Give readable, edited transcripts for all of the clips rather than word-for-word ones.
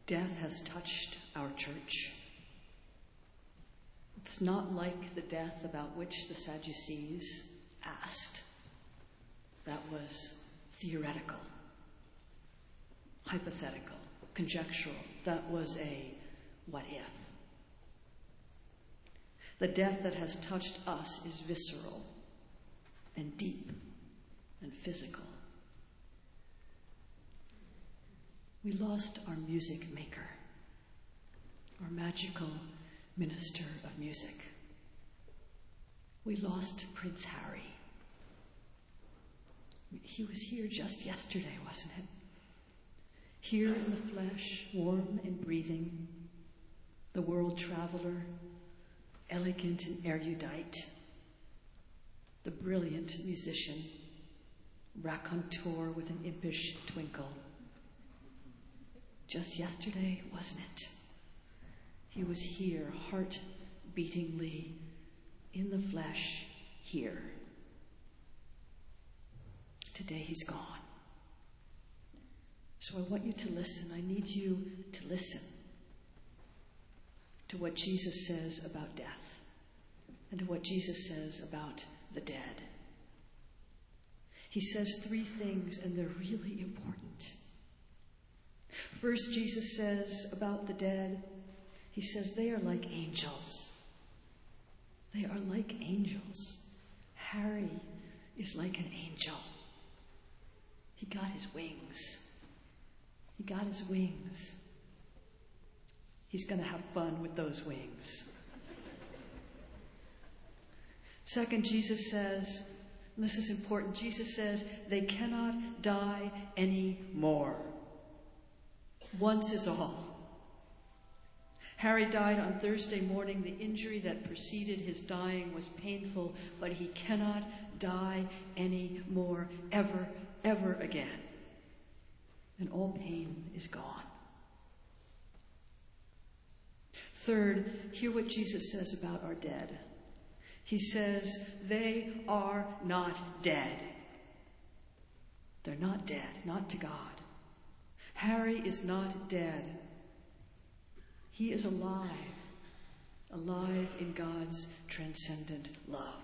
Death has touched our church. It's not like the death about which the Sadducees asked. That was theoretical, hypothetical, conjectural. That was a what if. The death that has touched us is visceral and deep and physical. We lost our music maker, our magical minister of music. We lost Prince Harry. He was here just yesterday, wasn't it? Here in the flesh, warm and breathing, the world traveler, elegant and erudite, the brilliant musician, raconteur with an impish twinkle. Just yesterday, wasn't it? He was here, heart-beatingly, in the flesh, here. Today he's gone. So I want you to listen. I need you to listen to what Jesus says about death and to what Jesus says about the dead. He says three things, and they're really important. First, Jesus says about the dead, he says they are like angels. They are like angels. Harry is like an angel. He got his wings. He got his wings. He's going to have fun with those wings. Second, Jesus says, and this is important, Jesus says they cannot die anymore. Once is all. Harry died on Thursday morning. The injury that preceded his dying was painful, but he cannot die anymore, ever again. And all pain is gone. Third, hear what Jesus says about our dead. He says they are not dead. They're not dead, not to God. Harry is not dead. He is alive, alive in God's transcendent love.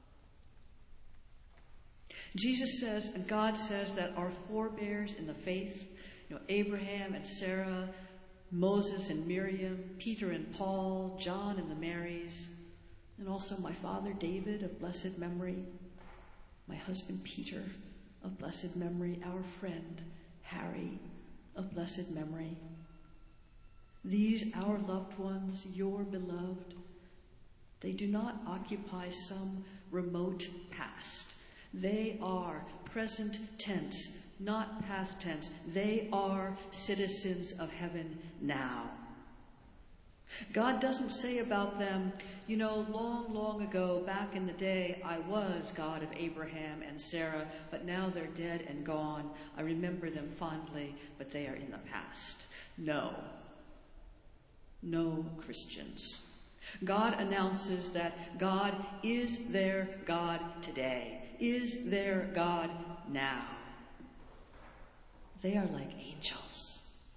Jesus says, and God says, that our forebears in the faith, Abraham and Sarah, Moses and Miriam, Peter and Paul, John and the Marys, and also my father David of blessed memory, my husband Peter of blessed memory, our friend Harry of blessed memory. These, our loved ones, your beloved, they do not occupy some remote past. They are present tense, not past tense. They are citizens of heaven now. God doesn't say about them, long ago, back in the day, I was God of Abraham and Sarah, but now they're dead and gone. I remember them fondly, but they are in the past. No, Christians. God announces that God is their God today, is their God now. They are like angels.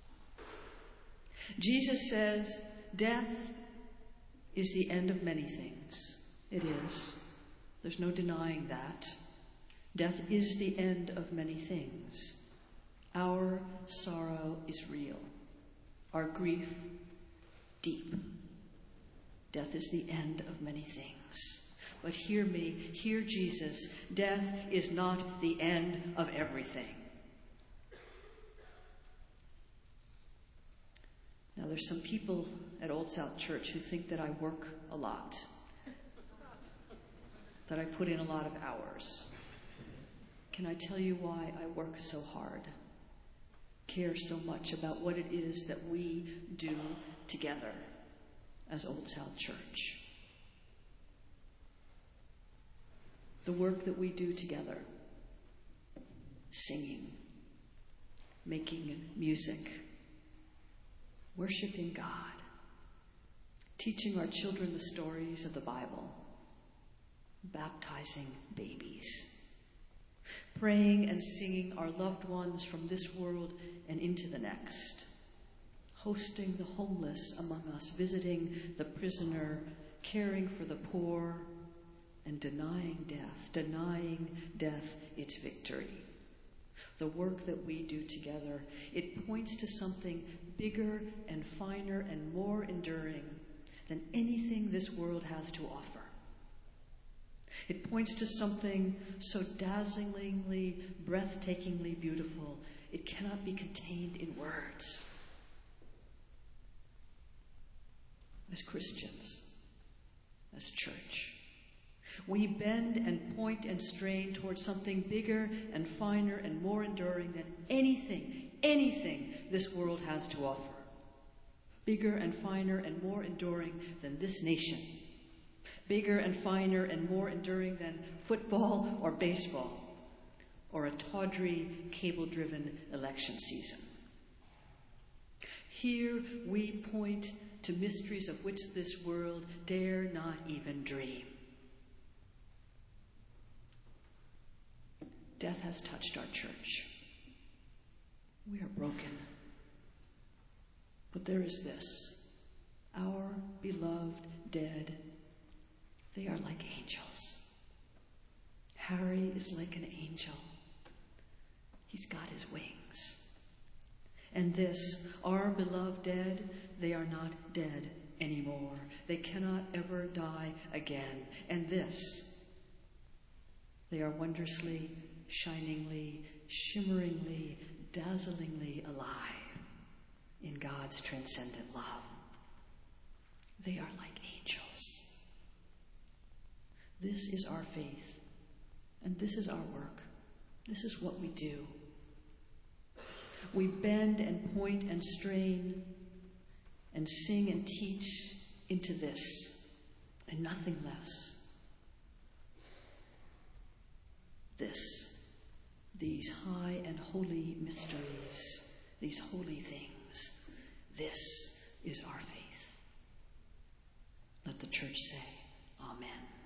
Jesus says, death is the end of many things. It is. There's no denying that. Death is the end of many things. Our sorrow is real. Our grief, deep. Death is the end of many things. But hear me, hear Jesus. Death is not the end of everything. Now, there's some people at Old South Church who think that I work a lot, that I put in a lot of hours. Can I tell you why I work so hard, care so much about what it is that we do together as Old South Church? The work that we do together, singing, making music, worshiping God, teaching our children the stories of the Bible, baptizing babies, praying and singing our loved ones from this world and into the next, hosting the homeless among us, visiting the prisoner, caring for the poor, and denying death its victory. The work that we do together, it points to something bigger and finer and more enduring than anything this world has to offer. It points to something so dazzlingly, breathtakingly beautiful, it cannot be contained in words. As Christians, as church, we bend and point and strain towards something bigger and finer and more enduring than anything this world has to offer. Bigger and finer and more enduring than this nation. Bigger and finer and more enduring than football or baseball or a tawdry, cable-driven election season. Here we point to mysteries of which this world dare not even dream. Death has touched our church. We are broken. But there is this, our beloved dead, they are like angels. Harry is like an angel. He's got his wings. And this, our beloved dead, they are not dead anymore. They cannot ever die again. And this, they are wondrously, shiningly, shimmeringly, dazzlingly alive in God's transcendent love. They are like angels. This is our faith, and this is our work. This is what we do. We bend and point and strain and sing and teach into this and nothing less. These high and holy mysteries, these holy things, this is our faith. Let the church say, Amen.